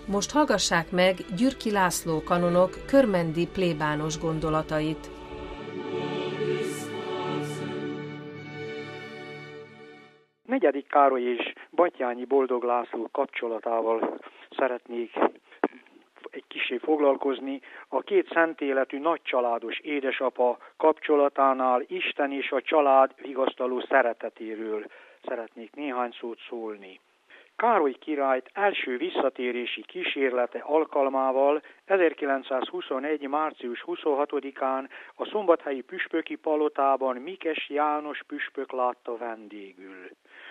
Most hallgassák meg Gyürki László kanonok körmendi plébános gondolatait. Negyedik Károly és Batthyány Boldog László kapcsolatával szeretnék egy kissé foglalkozni. A két szentéletű nagycsaládos édesapa kapcsolatánál Isten és a család vigasztaló szeretetéről szeretnék néhány szót szólni. Károly királyt első visszatérési kísérlete alkalmával 1921. március 26-án a szombathelyi püspöki palotában Mikes János püspök látta vendégül.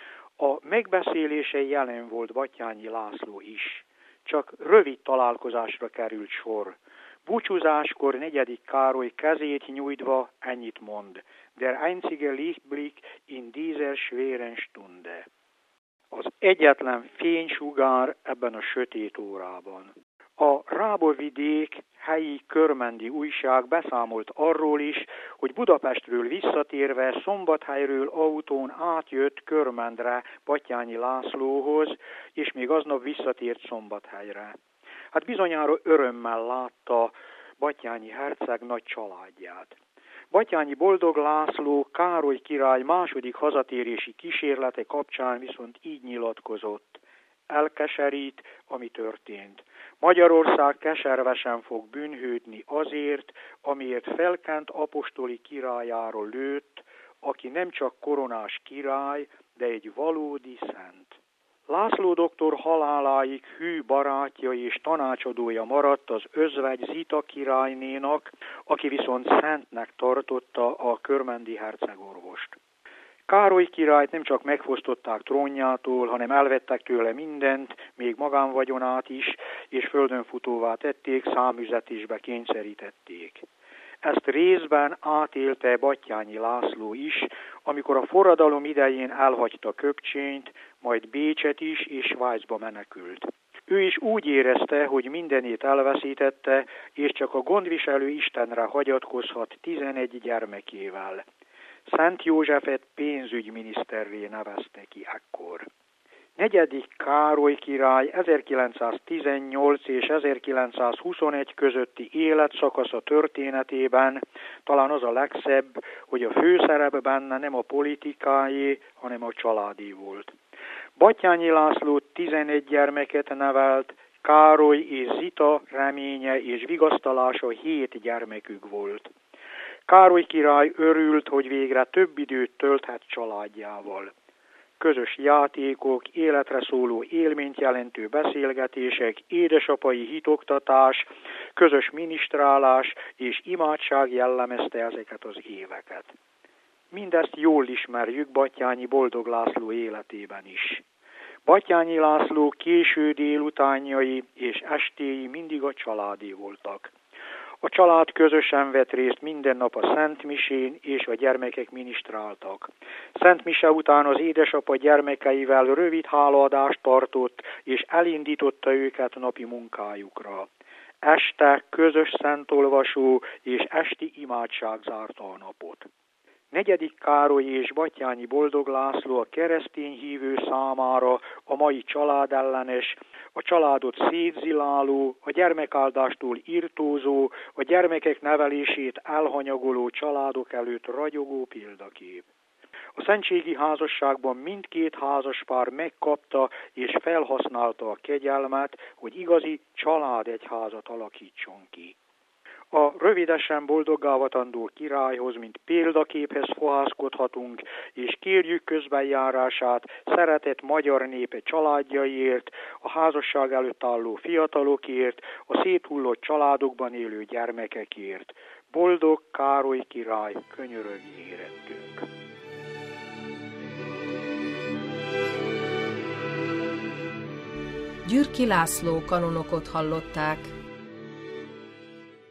A megbeszélésen jelen volt Batthyány László is. Csak rövid találkozásra került sor. Búcsúzáskor negyedik Károly kezét nyújtva ennyit mond: Der einzige Lichtblick in dieser schweren Stunde. Az egyetlen fénysugár ebben a sötét órában. A Rábavidék helyi körmendi újság beszámolt arról is, hogy Budapestről visszatérve Szombathelyről autón átjött Körmendre Batthyány Lászlóhoz, és még aznap visszatért Szombathelyre. Hát bizonyára örömmel látta Batthyány herceg nagy családját. Batthyány Boldog László Károly király második hazatérési kísérlete kapcsán viszont így nyilatkozott: elkeserít, ami történt. Magyarország keservesen fog bűnhődni azért, amiért felkent apostoli királyáról lőtt, aki nem csak koronás király, de egy valódi szent. László doktor haláláig hű barátja és tanácsadója maradt az özvegy Zita királynénak, aki viszont szentnek tartotta a körmendi hercegorvost. Károly királyt nem csak megfosztották trónjától, hanem elvettek tőle mindent, még magánvagyonát is, és földönfutóvá tették, számüzetésbe kényszerítették. Ezt részben átélte Batthyány László is, amikor a forradalom idején elhagyta Köbcsényt, majd Bécset is, és Svájcba menekült. Ő is úgy érezte, hogy mindenét elveszítette, és csak a gondviselő Istenre hagyatkozhat 11 gyermekével. Szent Józsefet pénzügyminiszterré nevezte ki ekkor. Negyedik Károly király 1918 és 1921 közötti életszakasza történetében talán az a legszebb, hogy a főszerep benne nem a politikáé, hanem a családé volt. Batthyány László 11 gyermeket nevelt, Károly és Zita reménye és vigasztalása 7 gyermekük volt. Károly király örült, hogy végre több időt tölthet családjával. Közös játékok, életre szóló élményt jelentő beszélgetések, édesapai hitoktatás, közös minisztrálás és imádság jellemezte ezeket az éveket. Mindezt jól ismerjük Batthyány Boldog László életében is. Batthyány László késő délutánjai és estéi mindig a családé voltak. A család közösen vett részt minden nap a szentmisén, és a gyermekek minisztráltak. Szentmise után az édesapa gyermekeivel rövid hálaadást tartott, és elindította őket napi munkájukra. Este közös szentolvasó és esti imádság zárta a napot. Negyedik Károly és Batthyány Boldog László a keresztény hívő számára a mai családellenes, a családot szétziláló, a gyermekáldástól irtózó, a gyermekek nevelését elhanyagoló családok előtt ragyogó példakép. A szentségi házasságban mindkét házaspár megkapta és felhasználta a kegyelmet, hogy igazi családegyházat alakítson ki. A rövidesen boldoggávatandó királyhoz, mint példaképhez fohászkodhatunk, és kérjük közbenjárását szeretett magyar népe családjaiért, a házasság előtt álló fiatalokért, a széthullott családokban élő gyermekekért. Boldog Károly király, könyörögj érettünk! Gyürki László kanonokot hallották.